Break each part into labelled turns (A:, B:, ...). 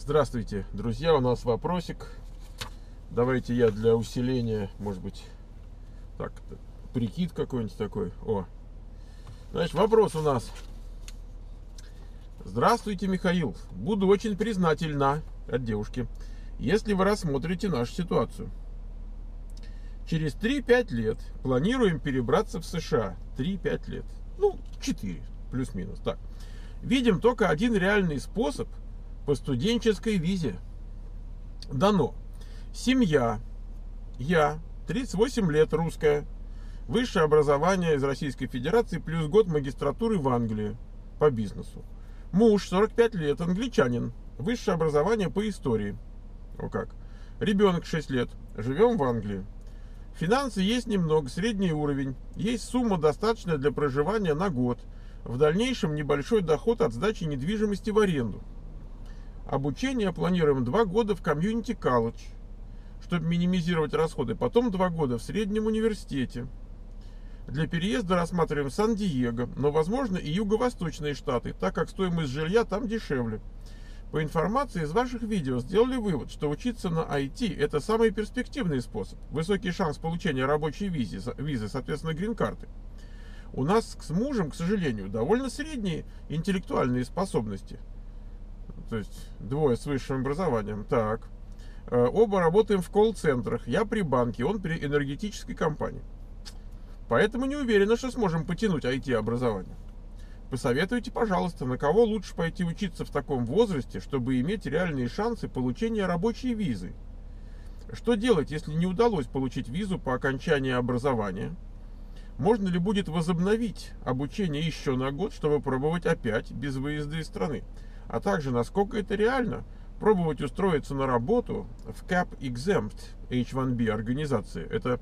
A: Здравствуйте, друзья, у нас вопросик. Давайте я для усиления, может быть, так, прикид какой-нибудь такой. Значит, вопрос у нас. Здравствуйте, Михаил. Буду очень признательна от девушки, если вы рассмотрите нашу ситуацию. Через 3-5 лет планируем перебраться в США. 3-5 лет. 4, плюс-минус. Так. Видим только один реальный способ по студенческой визе. Дано. Семья. Я. 38 лет, русская. Высшее образование из Российской Федерации плюс год магистратуры в Англии по бизнесу. Муж, 45 лет, англичанин. Высшее образование по истории. О как. Ребенок 6 лет. Живем в Англии. Финансы есть немного, средний уровень. Есть сумма, достаточная для проживания на год. В дальнейшем небольшой доход от сдачи недвижимости в аренду. Обучение планируем 2 года в комьюнити колледж, чтобы минимизировать расходы. Потом 2 года в среднем университете. Для переезда рассматриваем Сан-Диего, но возможно и юго-восточные штаты, так как стоимость жилья там дешевле. По информации из ваших видео сделали вывод, что учиться на IT это самый перспективный способ. Высокий шанс получения рабочей визы, соответственно, грин-карты. У нас с мужем, к сожалению, довольно средние интеллектуальные способности. То есть двое с высшим образованием. Так. Оба работаем в колл-центрах. Я при банке, он при энергетической компании. Поэтому не уверена, что сможем потянуть IT-образование. Посоветуйте, пожалуйста, на кого лучше пойти учиться в таком возрасте, чтобы иметь реальные шансы получения рабочей визы. Что делать, если не удалось получить визу по окончании образования? Можно ли будет возобновить обучение еще на год, чтобы пробовать опять без выезда из страны? А также, насколько это реально, пробовать устроиться на работу в Cap-Exempt H1B организации. Это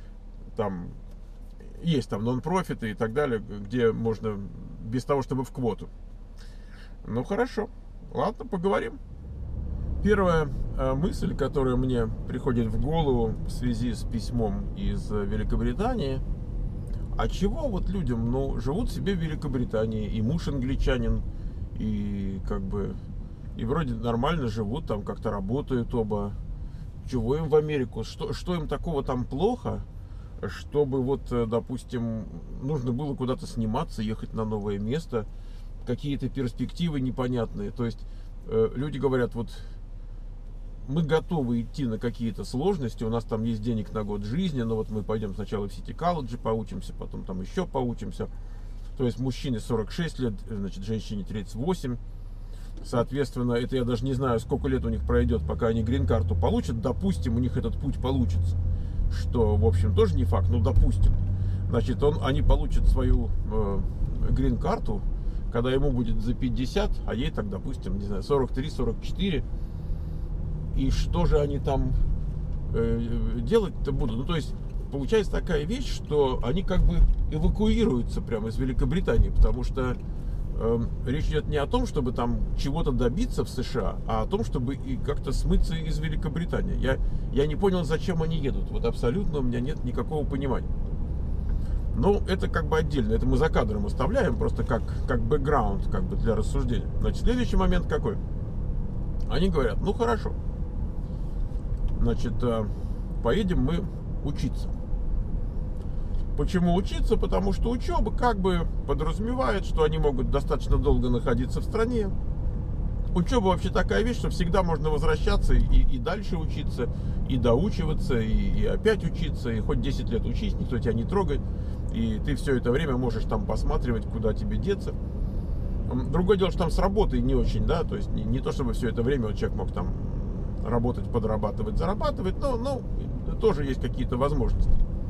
A: там есть там нон-профиты и так далее, где можно без того, чтобы в квоту. Ну хорошо, ладно, поговорим. Первая мысль, которая мне приходит в голову в связи с письмом из Великобритании. А чего вот людям, живут себе в Великобритании, и муж англичанин, и и вроде нормально живут, там как-то работают оба. Чего им в Америку? Что им такого там плохо, чтобы допустим, нужно было куда-то сниматься, ехать на новое место, какие-то перспективы непонятные. То есть люди говорят, мы готовы идти на какие-то сложности, у нас там есть денег на год жизни, но мы пойдем сначала в Сити колледже поучимся, потом там еще поучимся. То есть мужчине 46 лет, значит, женщине 38. Соответственно, это я даже не знаю, сколько лет у них пройдет, пока они грин-карту получат. Допустим, у них этот путь получится. Что, в общем, тоже не факт, но допустим. Значит, они получат свою грин-карту, когда ему будет за 50, а ей так, допустим, не знаю, 43-44. И что же они там делать-то будут? То есть, получается такая вещь, что они эвакуируются прямо из Великобритании, потому что речь идет не о том, чтобы там чего-то добиться в США, а о том, чтобы и как-то смыться из Великобритании. Я не понял, зачем они едут. Абсолютно у меня нет никакого понимания. Но это отдельно. Это мы за кадром оставляем, просто как бэкграунд, для рассуждения. Значит, следующий момент какой? Они говорят, хорошо. Значит, поедем мы учиться. Почему учиться? Потому что учеба подразумевает, что они могут достаточно долго находиться в стране. Учеба вообще такая вещь, что всегда можно возвращаться и дальше учиться, и доучиваться, и опять учиться, и хоть 10 лет учись, никто тебя не трогает, и ты все это время можешь там посматривать, куда тебе деться. Другое дело, что там с работой не очень, да, то есть не то, чтобы все это время человек мог там работать, подрабатывать, зарабатывать, но тоже есть какие-то возможности.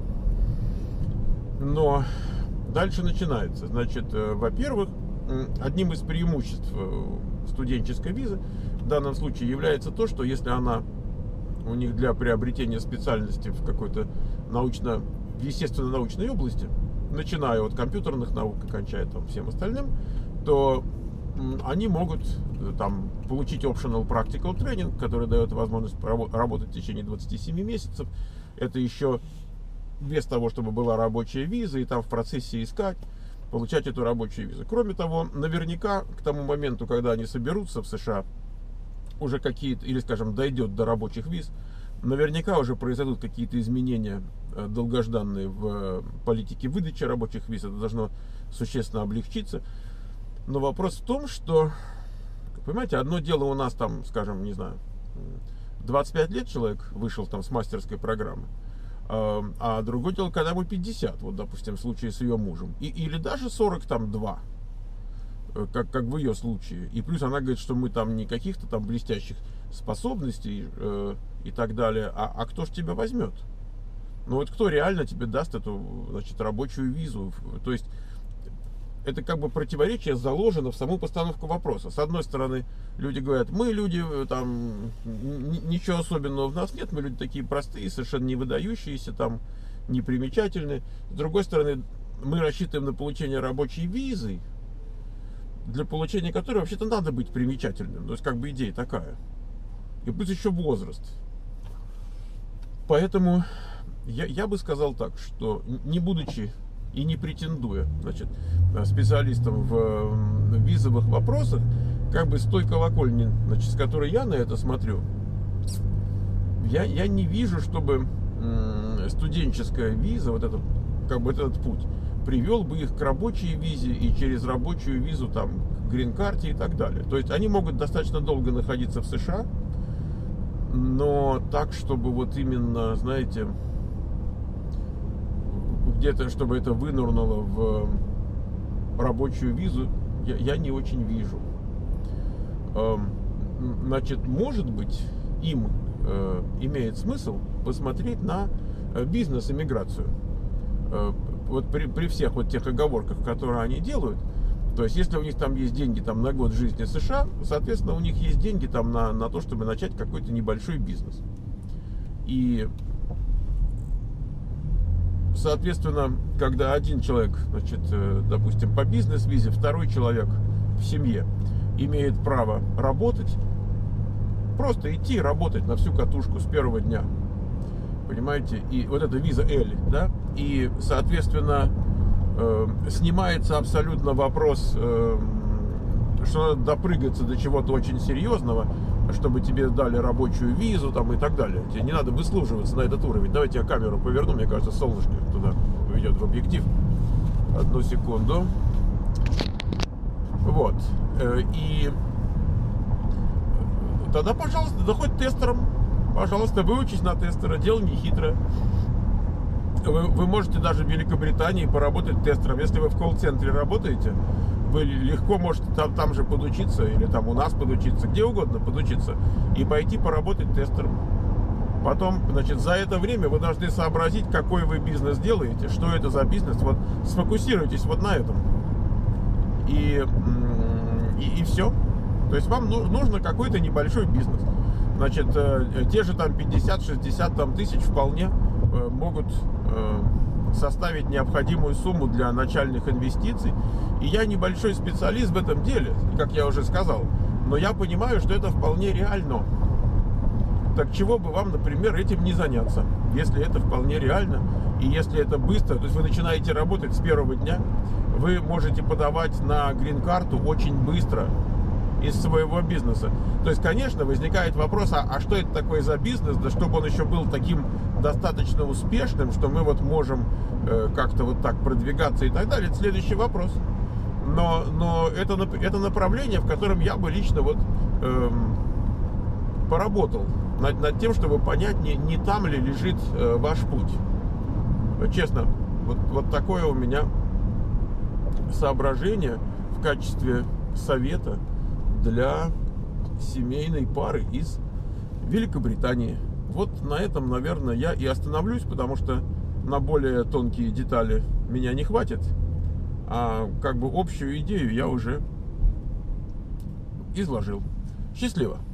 A: Но дальше начинается. Значит, во-первых, одним из преимуществ студенческой визы в данном случае является то, что если она у них для приобретения специальности в какой-то естественно-научной области, начиная от компьютерных наук и кончая там всем остальным, то они могут там получить optional practical training, который дает возможность работать в течение 27 месяцев. Это еще без того, чтобы была рабочая виза, и там в процессе искать, получать эту рабочую визу. Кроме того, наверняка к тому моменту, когда они соберутся в США, уже какие-то, или, скажем, дойдет до рабочих виз, наверняка уже произойдут какие-то изменения долгожданные в политике выдачи рабочих виз. Это должно существенно облегчиться. Но вопрос в том, что, понимаете, одно дело у нас там, скажем, не знаю, 25 лет человек вышел там с мастерской программы, а другое дело, когда ему 50, вот, допустим, в случае с ее мужем, или даже 42, как в ее случае. И плюс она говорит, что мы там не каких-то там блестящих способностей и так далее, а кто ж тебя возьмет? Ну вот кто реально тебе даст эту, значит, рабочую визу? То есть это как бы противоречие заложено в саму постановку вопроса. С одной стороны, люди говорят, мы люди, там, ничего особенного в нас нет, мы люди такие простые, совершенно не выдающиеся, там, непримечательные. С другой стороны, мы рассчитываем на получение рабочей визы, для получения которой вообще-то надо быть примечательным. То есть как бы идея такая. И плюс еще возраст. Поэтому я бы сказал так, что не будучи и не претендуя, значит, специалистом в визовых вопросах, как бы с той колокольни, значит, с которой я на это смотрю, я не вижу, чтобы студенческая виза, вот это, как бы этот путь, привел бы их к рабочей визе и через рабочую визу там к грин-карте и так далее. То есть они могут достаточно долго находиться в США, но так, чтобы вот именно, знаете, где-то, чтобы это вынырнуло в рабочую визу, я не очень вижу. Значит, может быть, им имеет смысл посмотреть на бизнес-иммиграцию. Вот при всех вот тех оговорках, которые они делают. То есть, если у них там есть деньги там, на год жизни в США, соответственно, у них есть деньги там на то, чтобы начать какой-то небольшой бизнес. И соответственно, когда один человек, значит, допустим, по бизнес-визе, второй человек в семье имеет право работать, просто идти работать на всю катушку с первого дня, понимаете, и вот эта виза L, да, и, соответственно, снимается абсолютно вопрос, что надо допрыгаться до чего-то очень серьезного, чтобы тебе дали рабочую визу там и так далее. Тебе не надо выслуживаться на этот уровень. Давайте я камеру поверну, мне кажется, солнышко туда идет в объектив. Одну секунду. Вот. И тогда, пожалуйста, да хоть тестером. Пожалуйста, выучись на тестера. Дело не хитрое. Вы можете даже в Великобритании поработать тестером. Если вы в колл-центре работаете, вы легко можете там же подучиться, или там у нас подучиться, где угодно подучиться, и пойти поработать тестером. Потом, значит, за это время вы должны сообразить, какой вы бизнес делаете, что это за бизнес. Вот сфокусируйтесь вот на этом. И все. То есть вам нужно какой-то небольшой бизнес. Значит, те же там 50-60 там тысяч вполне могут составить необходимую сумму для начальных инвестиций. И я небольшой специалист в этом деле, как я уже сказал, но я понимаю, что это вполне реально. Так чего бы вам, например, этим не заняться, если это вполне реально, и если это быстро, то есть вы начинаете работать с первого дня, вы можете подавать на грин-карту очень быстро из своего бизнеса. То есть, конечно, возникает вопрос, а что это такое за бизнес, да чтобы он еще был таким достаточно успешным, что мы вот можем как-то вот так продвигаться и так далее. Это следующий вопрос. Но это направление, в котором я бы лично вот поработал над тем, чтобы понять, не там ли лежит ваш путь. Честно, вот такое у меня соображение в качестве совета для семейной пары из Великобритании. Вот на этом, наверное, я и остановлюсь, потому что на более тонкие детали меня не хватит, а как бы общую идею я уже изложил. Счастливо!